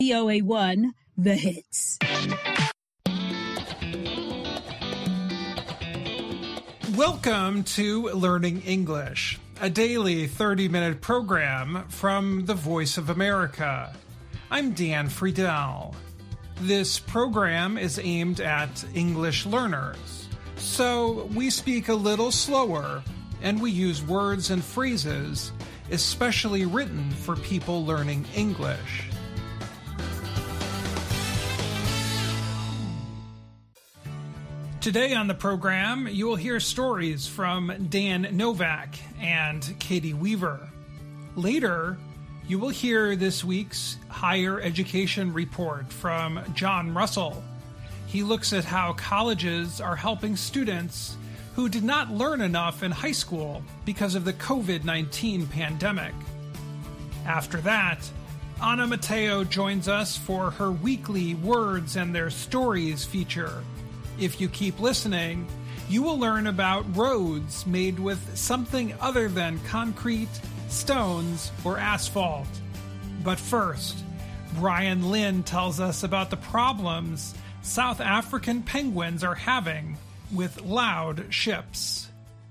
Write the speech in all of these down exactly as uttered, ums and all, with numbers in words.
V O A one, The Hits. Welcome to Learning English, a daily thirty-minute program from the Voice of America. I'm Dan Friedel. This program is aimed at English learners, so we speak a little slower and we use words and phrases especially written for people learning English. Today on the program, you will hear stories from Dan Novak and Katie Weaver. Later, you will hear this week's Higher Education Report from John Russell. He looks at how colleges are helping students who did not learn enough in high school because of the covid nineteen pandemic. After that, Anna Matteo joins us for her weekly Words and Their Stories feature. If you keep listening, you will learn about roads made with something other than concrete, stones, or asphalt. But first, Brian Lynn tells us about the problems South African penguins are having with loud ships.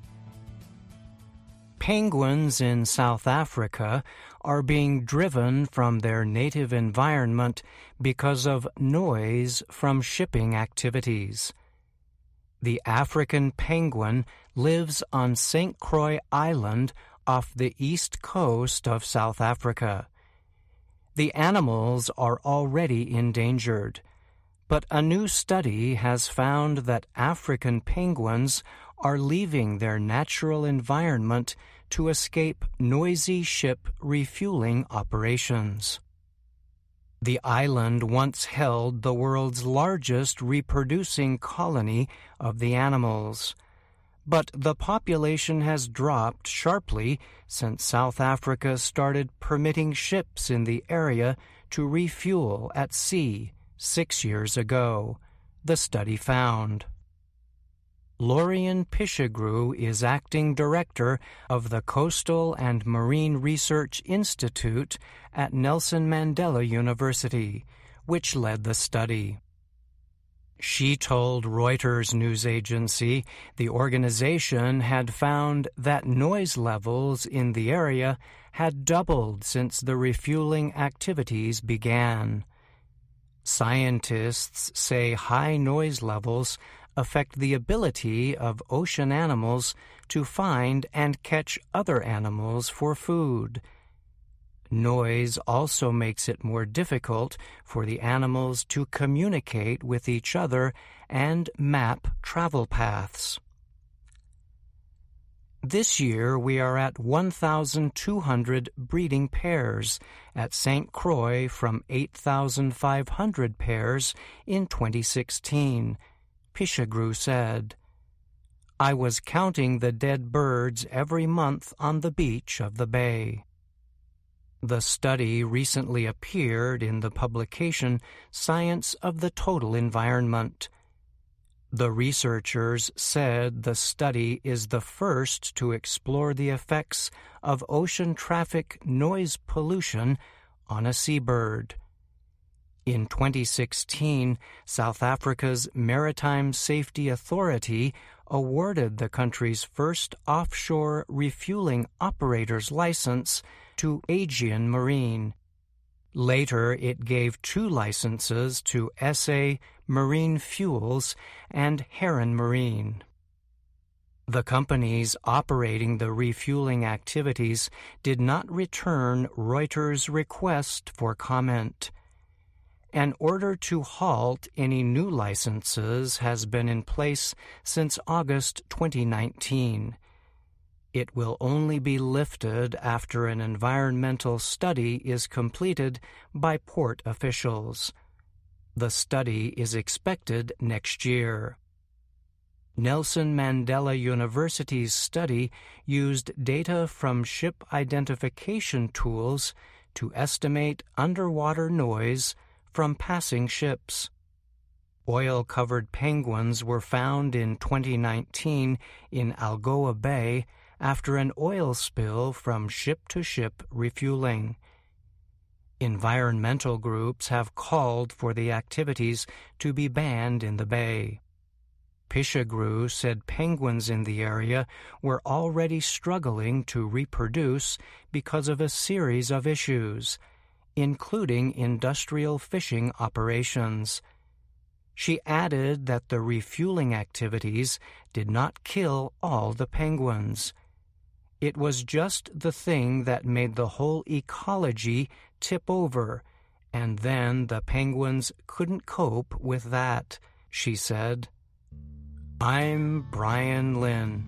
Penguins in South Africa are being driven from their native environment because of noise from shipping activities. The African penguin lives on Saint Croix Island off the east coast of South Africa. The animals are already endangered, but a new study has found that African penguins are leaving their natural environment to escape noisy ship refueling operations. The island once held the world's largest reproducing colony of the animals, but the population has dropped sharply since South Africa started permitting ships in the area to refuel at sea six years ago, the study found. Lorian Pichegru is acting director of the Coastal and Marine Research Institute at Nelson Mandela University, which led the study. She told Reuters news agency the organization had found that noise levels in the area had doubled since the refueling activities began. Scientists say high noise levels affect the ability of ocean animals to find and catch other animals for food. Noise also makes it more difficult for the animals to communicate with each other and map travel paths. This year we are at one thousand two hundred breeding pairs at Saint Croix from eight thousand five hundred pairs in twenty sixteen, Pichegru said. I was counting the dead birds every month on the beach of the bay. The study recently appeared in the publication Science of the Total Environment. The researchers said the study is the first to explore the effects of ocean traffic noise pollution on a seabird. In twenty sixteen, South Africa's Maritime Safety Authority awarded the country's first offshore refueling operator's license to Aegean Marine. Later, it gave two licenses to S A Marine Fuels and Heron Marine. The companies operating the refueling activities did not return Reuters' request for comment. An order to halt any new licenses has been in place since August twenty nineteen. It will only be lifted after an environmental study is completed by port officials. The study is expected next year. Nelson Mandela University's study used data from ship identification tools to estimate underwater noise from passing ships. Oil-covered penguins were found in twenty nineteen in Algoa Bay after an oil spill from ship-to-ship refueling. Environmental groups have called for the activities to be banned in the bay. Pishagru said penguins in the area were already struggling to reproduce because of a series of issues, including industrial fishing operations. She added that the refueling activities did not kill all the penguins. It was just the thing that made the whole ecology tip over, and then the penguins couldn't cope with that, she said. I'm Brian Lynn.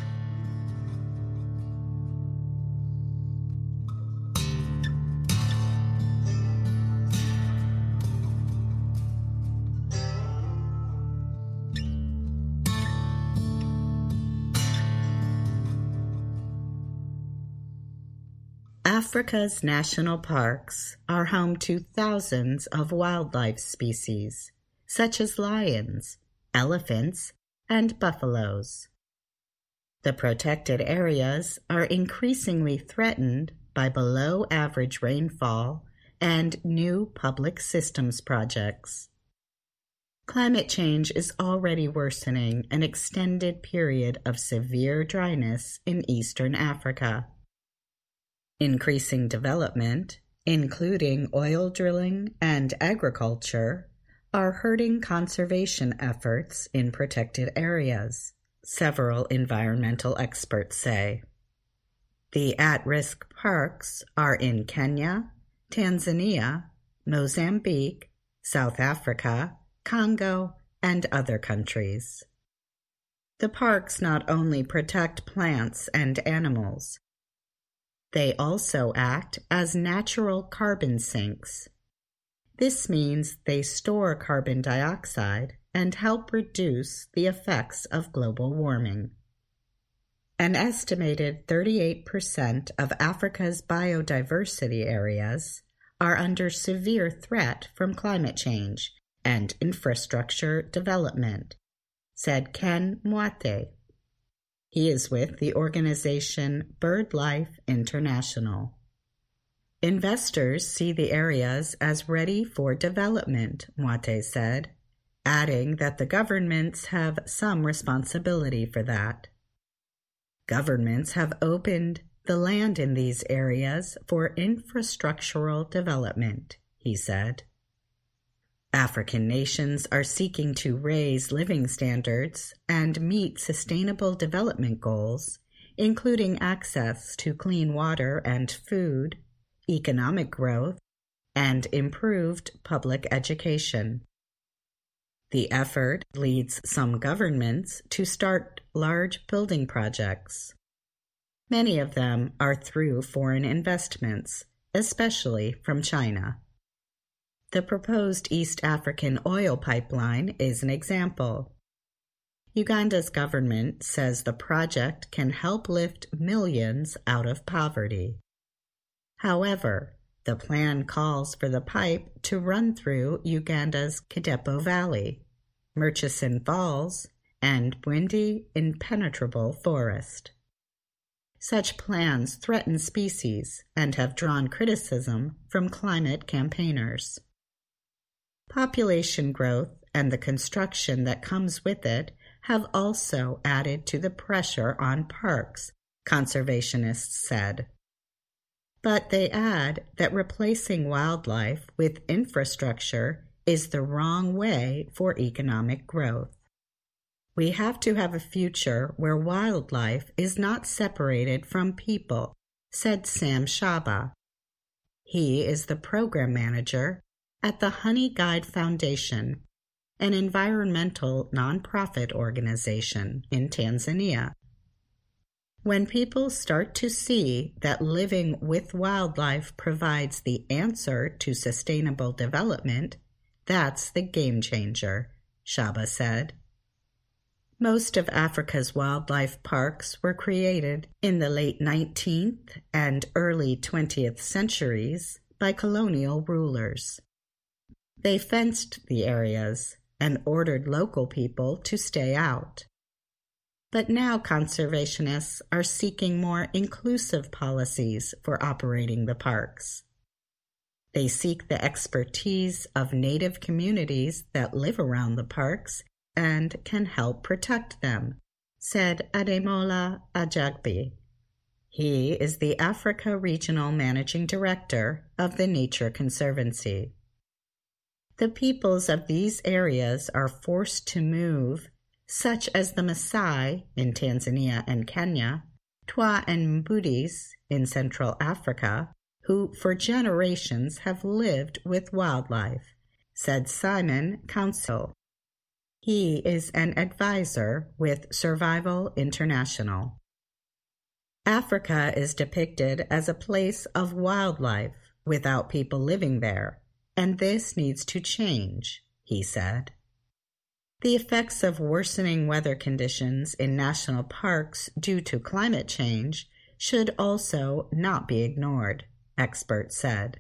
Africa's national parks are home to thousands of wildlife species, such as lions, elephants, and buffaloes. The protected areas are increasingly threatened by below-average rainfall and new public systems projects. Climate change is already worsening an extended period of severe dryness in eastern Africa. Increasing development, including oil drilling and agriculture, are hurting conservation efforts in protected areas, several environmental experts say. The at-risk parks are in Kenya, Tanzania, Mozambique, South Africa, Congo, and other countries. The parks not only protect plants and animals, they also act as natural carbon sinks. This means they store carbon dioxide and help reduce the effects of global warming. An estimated thirty-eight percent of Africa's biodiversity areas are under severe threat from climate change and infrastructure development, said Ken Mwate. He is with the organization BirdLife International. Investors see the areas as ready for development, Mwate said, adding that the governments have some responsibility for that. Governments have opened the land in these areas for infrastructural development, he said. African nations are seeking to raise living standards and meet sustainable development goals, including access to clean water and food, economic growth, and improved public education. The effort leads some governments to start large building projects. Many of them are through foreign investments, especially from China. The proposed East African oil pipeline is an example. Uganda's government says the project can help lift millions out of poverty. However, the plan calls for the pipe to run through Uganda's Kidepo Valley, Murchison Falls, and Bwindi impenetrable forest. Such plans threaten species and have drawn criticism from climate campaigners. Population growth and the construction that comes with it have also added to the pressure on parks, conservationists said. But they add that replacing wildlife with infrastructure is the wrong way for economic growth. We have to have a future where wildlife is not separated from people, said Sam Shaba. He is the program manager at the Honey Guide Foundation, an environmental nonprofit organization in Tanzania. When people start to see that living with wildlife provides the answer to sustainable development, that's the game changer, Shaba said. Most of Africa's wildlife parks were created in the late nineteenth and early twentieth centuries by colonial rulers. They fenced the areas and ordered local people to stay out. But now conservationists are seeking more inclusive policies for operating the parks. They seek the expertise of native communities that live around the parks and can help protect them, said Ademola Ajagbe. He is the Africa Regional Managing Director of the Nature Conservancy. The peoples of these areas are forced to move, such as the Maasai in Tanzania and Kenya, Twa and Mbudis in Central Africa, who for generations have lived with wildlife, said Simon Council. He is an advisor with Survival International. Africa is depicted as a place of wildlife without people living there, and this needs to change, he said. The effects of worsening weather conditions in national parks due to climate change should also not be ignored, experts said.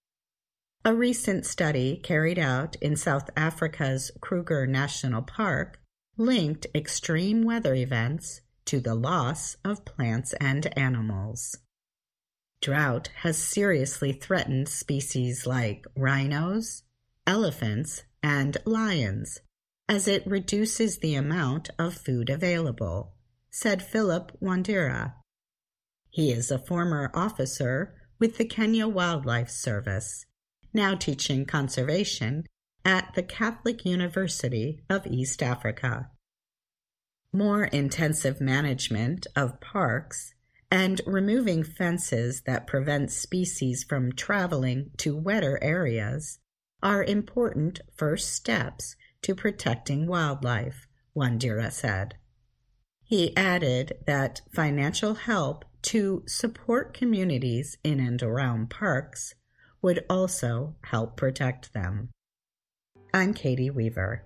A recent study carried out in South Africa's Kruger National Park linked extreme weather events to the loss of plants and animals. Drought has seriously threatened species like rhinos, elephants, and lions, as it reduces the amount of food available, said Philip Wandera. He is a former officer with the Kenya Wildlife Service, now teaching conservation at the Catholic University of East Africa. More intensive management of parks and removing fences that prevent species from traveling to wetter areas are important first steps to protecting wildlife, Wandera said. He added that financial help to support communities in and around parks would also help protect them. I'm Katie Weaver.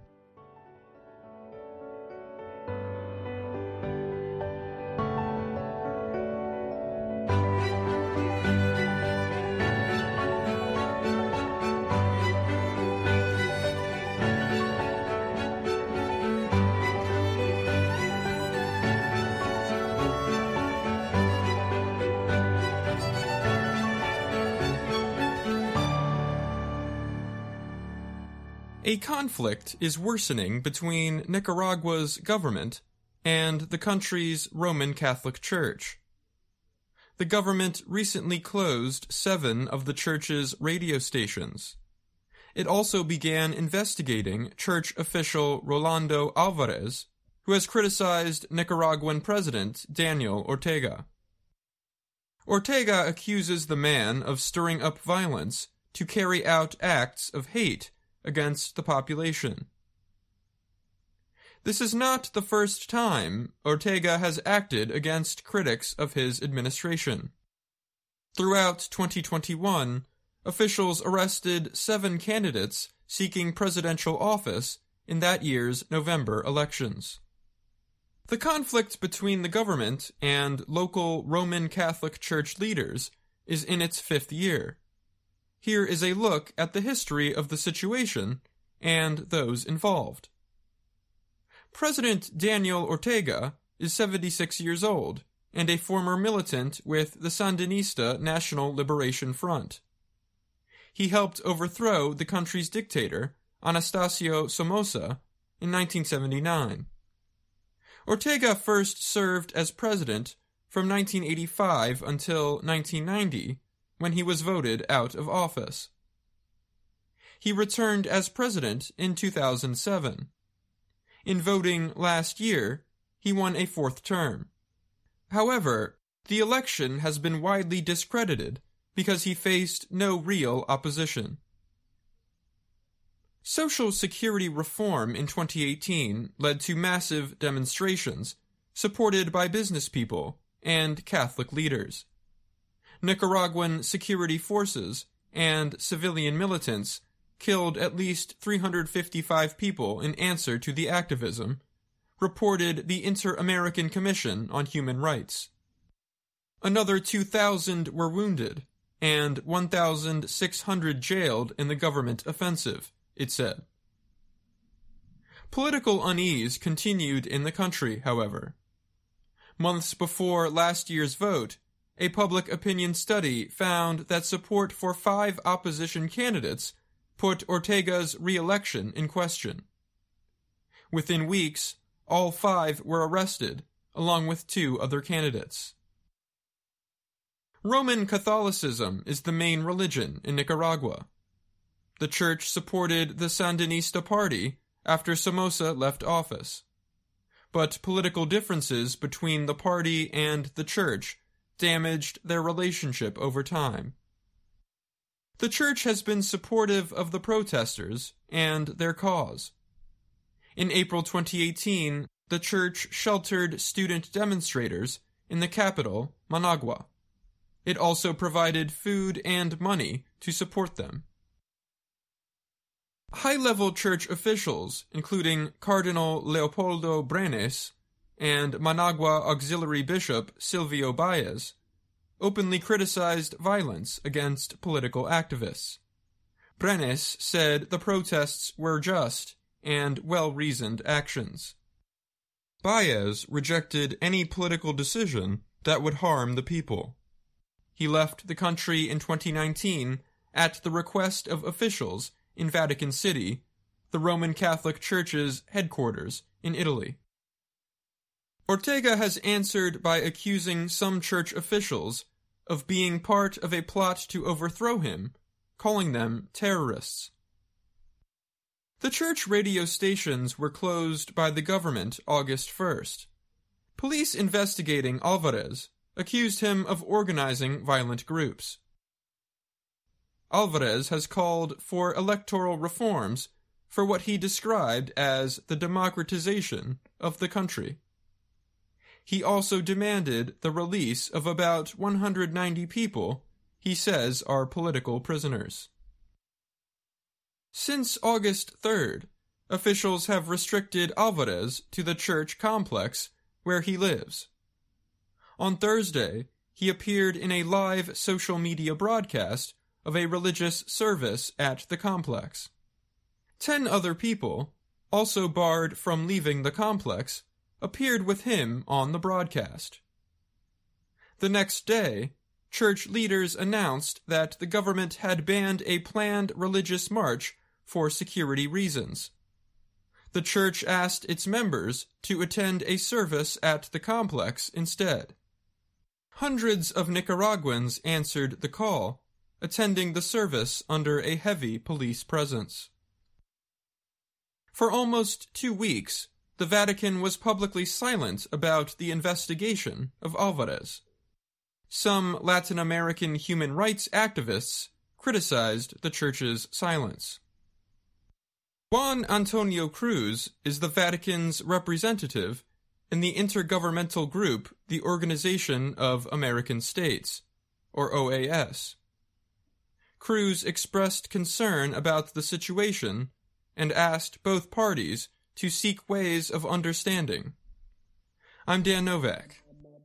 A conflict is worsening between Nicaragua's government and the country's Roman Catholic Church. The government recently closed seven of the church's radio stations. It also began investigating church official Rolando Alvarez, who has criticized Nicaraguan President Daniel Ortega. Ortega accuses the man of stirring up violence to carry out acts of hate against the population. This is not the first time Ortega has acted against critics of his administration. Throughout twenty twenty-one, officials arrested seven candidates seeking presidential office in that year's November elections. The conflict between the government and local Roman Catholic Church leaders is in its fifth year. Here is a look at the history of the situation and those involved. President Daniel Ortega is seventy-six years old and a former militant with the Sandinista National Liberation Front. He helped overthrow the country's dictator, Anastasio Somoza, in nineteen seventy-nine. Ortega first served as president from nineteen eighty-five until nineteen ninety, when he was voted out of office. He returned as president in two thousand seven. In voting last year, he won a fourth term. However, the election has been widely discredited because he faced no real opposition. Social Security reform in twenty eighteen led to massive demonstrations supported by business people and Catholic leaders. Nicaraguan security forces and civilian militants killed at least three hundred fifty-five people in answer to the activism, reported the Inter-American Commission on Human Rights. Another two thousand were wounded, and one thousand six hundred jailed in the government offensive, it said. Political unease continued in the country, however. Months before last year's vote, a public opinion study found that support for five opposition candidates put Ortega's re-election in question. Within weeks, all five were arrested, along with two other candidates. Roman Catholicism is the main religion in Nicaragua. The church supported the Sandinista party after Somoza left office, but political differences between the party and the church damaged their relationship over time. The church has been supportive of the protesters and their cause. In April twenty eighteen, the church sheltered student demonstrators in the capital, Managua. It also provided food and money to support them. High-level church officials, including Cardinal Leopoldo Brenes and Managua Auxiliary Bishop Silvio Baez, openly criticized violence against political activists. Brenes said the protests were just and well-reasoned actions. Baez rejected any political decision that would harm the people. He left the country in twenty nineteen at the request of officials in Vatican City, the Roman Catholic Church's headquarters in Italy. Ortega has answered by accusing some church officials of being part of a plot to overthrow him, calling them terrorists. The church radio stations were closed by the government August first. Police investigating Alvarez accused him of organizing violent groups. Alvarez has called for electoral reforms for what he described as the democratization of the country. He also demanded the release of about one hundred ninety people he says are political prisoners. Since August third, officials have restricted Alvarez to the church complex where he lives. On Thursday, he appeared in a live social media broadcast of a religious service at the complex. Ten other people, also barred from leaving the complex, appeared with him on the broadcast. The next day, church leaders announced that the government had banned a planned religious march for security reasons. The church asked its members to attend a service at the complex instead. Hundreds of Nicaraguans answered the call, attending the service under a heavy police presence. For almost two weeks, the Vatican was publicly silent about the investigation of Alvarez. Some Latin American human rights activists criticized the church's silence. Juan Antonio Cruz is the Vatican's representative in the intergovernmental group the Organization of American States, or O A S. Cruz expressed concern about the situation and asked both parties to seek ways of understanding. I'm Dan Novak.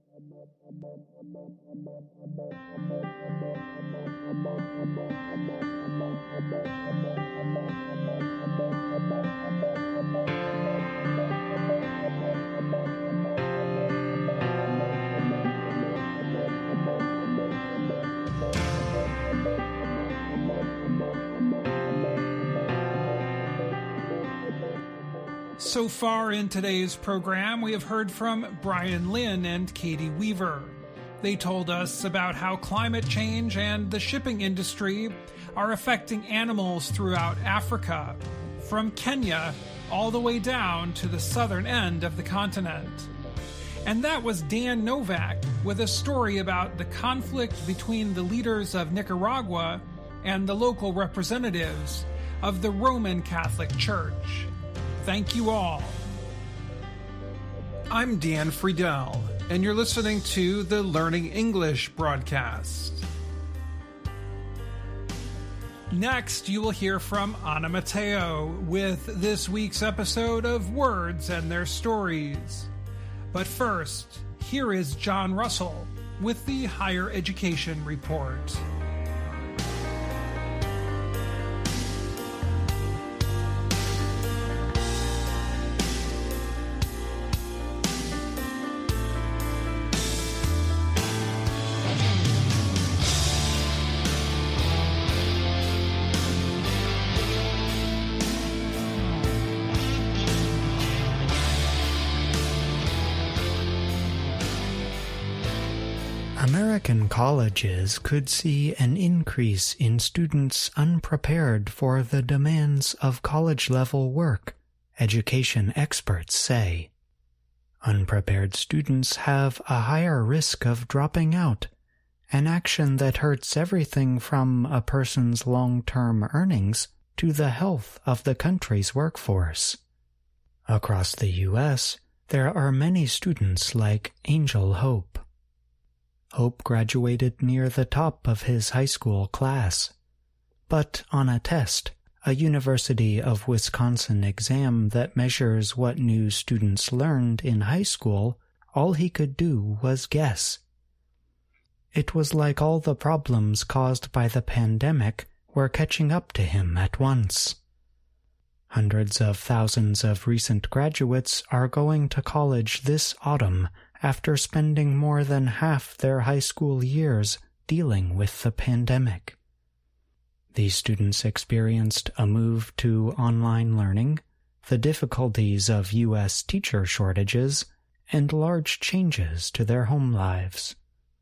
So far in today's program, we have heard from Brian Lynn and Katie Weaver. They told us about how climate change and the shipping industry are affecting animals throughout Africa, from Kenya all the way down to the southern end of the continent. And that was Dan Novak with a story about the conflict between the leaders of Nicaragua and the local representatives of the Roman Catholic Church. Thank you all. I'm Dan Friedel, and you're listening to the Learning English broadcast. Next, you will hear from Anna Mateo with this week's episode of Words and Their Stories. But first, here is John Russell with the Higher Education Report. American colleges could see an increase in students unprepared for the demands of college-level work, education experts say. Unprepared students have a higher risk of dropping out, an action that hurts everything from a person's long-term earnings to the health of the country's workforce. Across the U S, there are many students like Angel Hope. Hope graduated near the top of his high school class, but on a test, a University of Wisconsin exam that measures what new students learned in high school, all he could do was guess. It was like all the problems caused by the pandemic were catching up to him at once. Hundreds of thousands of recent graduates are going to college this autumn after spending more than half their high school years dealing with the pandemic. These students experienced a move to online learning, the difficulties of U S teacher shortages, and large changes to their home lives.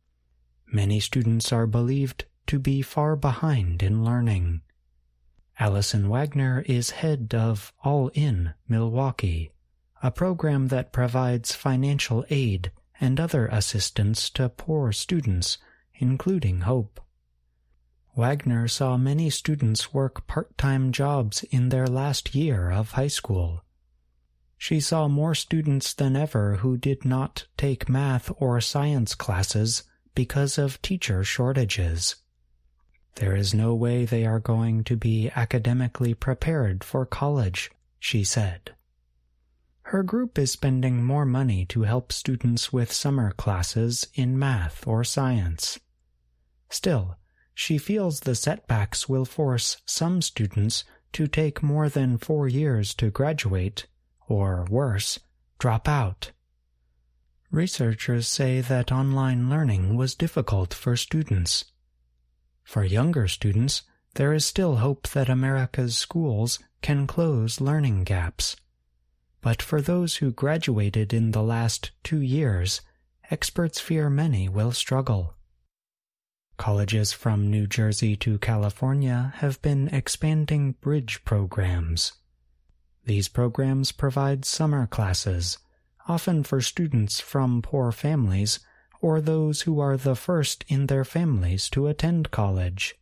Many students are believed to be far behind in learning. Allison Wagner is head of All In Milwaukee, a program that provides financial aid and other assistance to poor students, including Hope. Wagner saw many students work part-time jobs in their last year of high school. She saw more students than ever who did not take math or science classes because of teacher shortages. There is no way they are going to be academically prepared for college, she said. Her group is spending more money to help students with summer classes in math or science. Still, she feels the setbacks will force some students to take more than four years to graduate, or worse, drop out. Researchers say that online learning was difficult for students. For younger students, there is still hope that America's schools can close learning gaps. But for those who graduated in the last two years, experts fear many will struggle. Colleges from New Jersey to California have been expanding bridge programs. These programs provide summer classes, often for students from poor families or those who are the first in their families to attend college.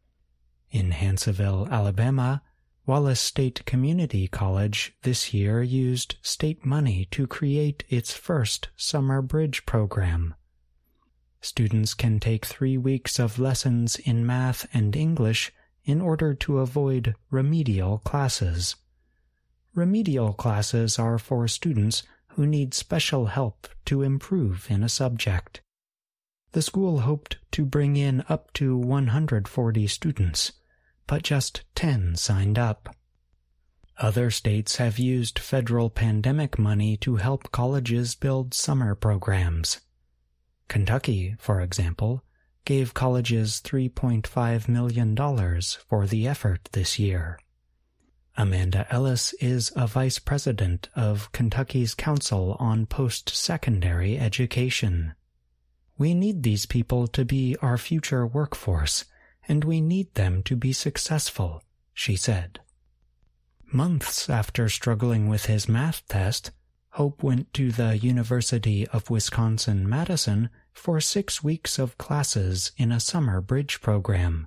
In Hansville, Alabama, Wallace State Community College this year used state money to create its first summer bridge program. Students can take three weeks of lessons in math and English in order to avoid remedial classes. Remedial classes are for students who need special help to improve in a subject. The school hoped to bring in up to one hundred forty students, but just ten signed up. Other states have used federal pandemic money to help colleges build summer programs. Kentucky, for example, gave colleges three point five million dollars for the effort this year. Amanda Ellis is a vice president of Kentucky's Council on Post-Secondary Education. We need these people to be our future workforce, and we need them to be successful, she said. Months after struggling with his math test, Hope went to the University of Wisconsin-Madison for six weeks of classes in a summer bridge program.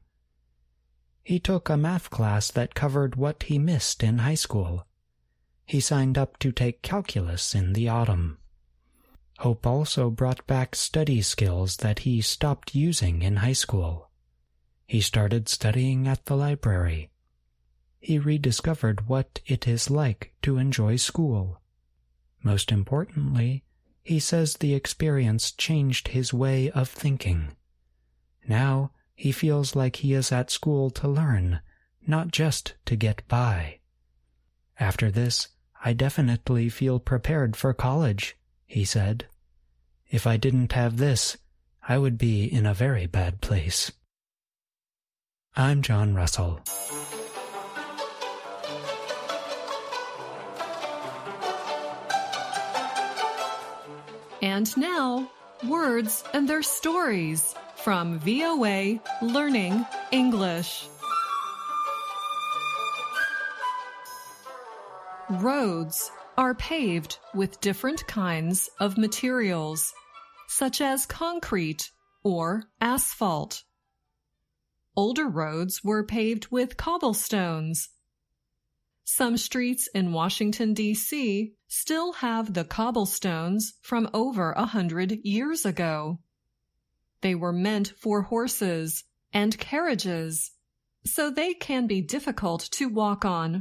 He took a math class that covered what he missed in high school. He signed up to take calculus in the autumn. Hope also brought back study skills that he stopped using in high school. He started studying at the library. He rediscovered what it is like to enjoy school. Most importantly, he says the experience changed his way of thinking. Now, he feels like he is at school to learn, not just to get by. After this, I definitely feel prepared for college, he said. If I didn't have this, I would be in a very bad place. I'm John Russell. And now, Words and Their Stories from V O A Learning English. Roads are paved with different kinds of materials, such as concrete or asphalt. Older roads were paved with cobblestones. Some streets in Washington, D C still have the cobblestones from over a hundred years ago. They were meant for horses and carriages, so they can be difficult to walk on.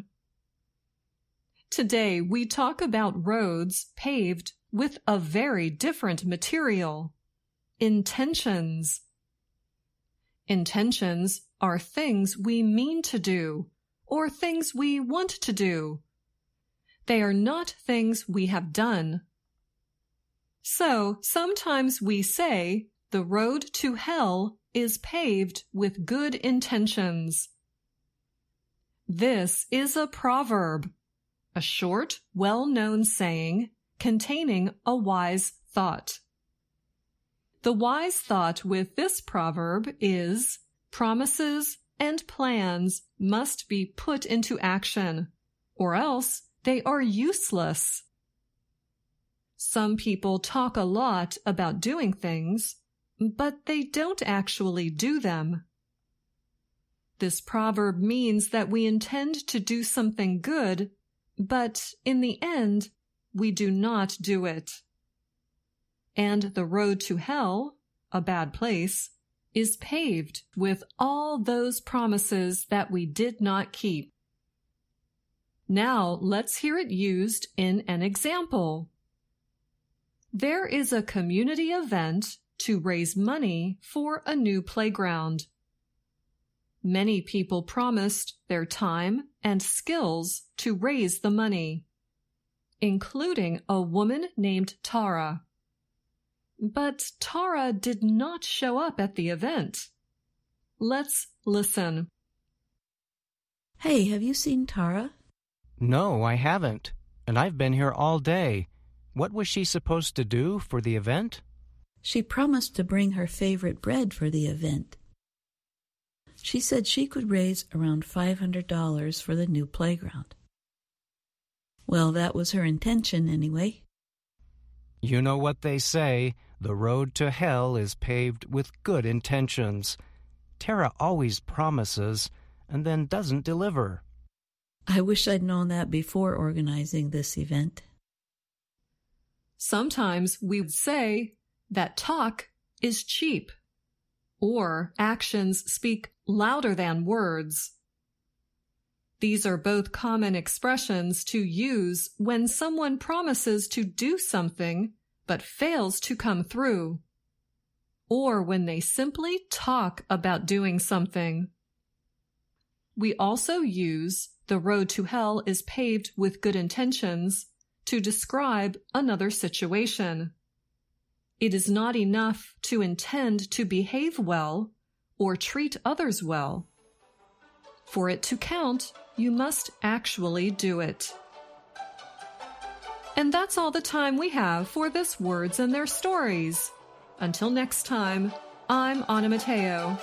Today we talk about roads paved with a very different material: intentions. Intentions are things we mean to do or things we want to do. They are not things we have done. So sometimes we say the road to hell is paved with good intentions. This is a proverb, a short, well-known saying containing a wise thought. The wise thought with this proverb is promises and plans must be put into action, or else they are useless. Some people talk a lot about doing things, but they don't actually do them. This proverb means that we intend to do something good, but in the end, we do not do it. And the road to hell, a bad place, is paved with all those promises that we did not keep. Now let's hear it used in an example. There is a community event to raise money for a new playground. Many people promised their time and skills to raise the money, including a woman named Tara. But Tara did not show up at the event. Let's listen. Hey, have you seen Tara? No, I haven't, and I've been here all day. What was she supposed to do for the event? She promised to bring her favorite bread for the event. She said she could raise around five hundred dollars for the new playground. Well, that was her intention anyway. You know what they say, the road to hell is paved with good intentions. Tara always promises and then doesn't deliver. I wish I'd known that before organizing this event. Sometimes we would say that talk is cheap, or actions speak louder than words. These are both common expressions to use when someone promises to do something but fails to come through, or when they simply talk about doing something. We also use the road to hell is paved with good intentions to describe another situation. It is not enough to intend to behave well or treat others well. For it to count, you must actually do it. And that's all the time we have for this Words and Their Stories. Until next time, I'm Anna Mateo.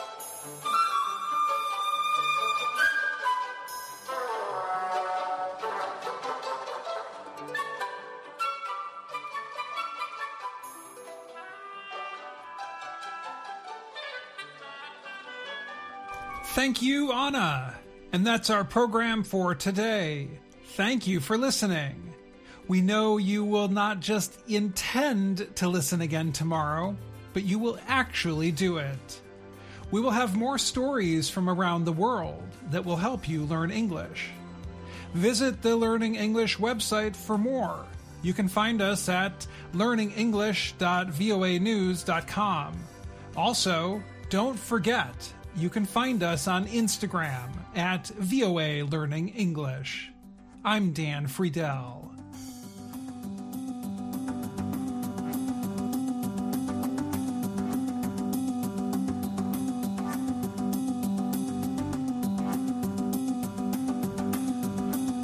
Thank you, Anna. And that's our program for today. Thank you for listening. We know you will not just intend to listen again tomorrow, but you will actually do it. We will have more stories from around the world that will help you learn English. Visit the Learning English website for more. You can find us at learning english dot voa news dot com. Also, don't forget, you can find us on Instagram at V O A Learning English. I'm Dan Friedel.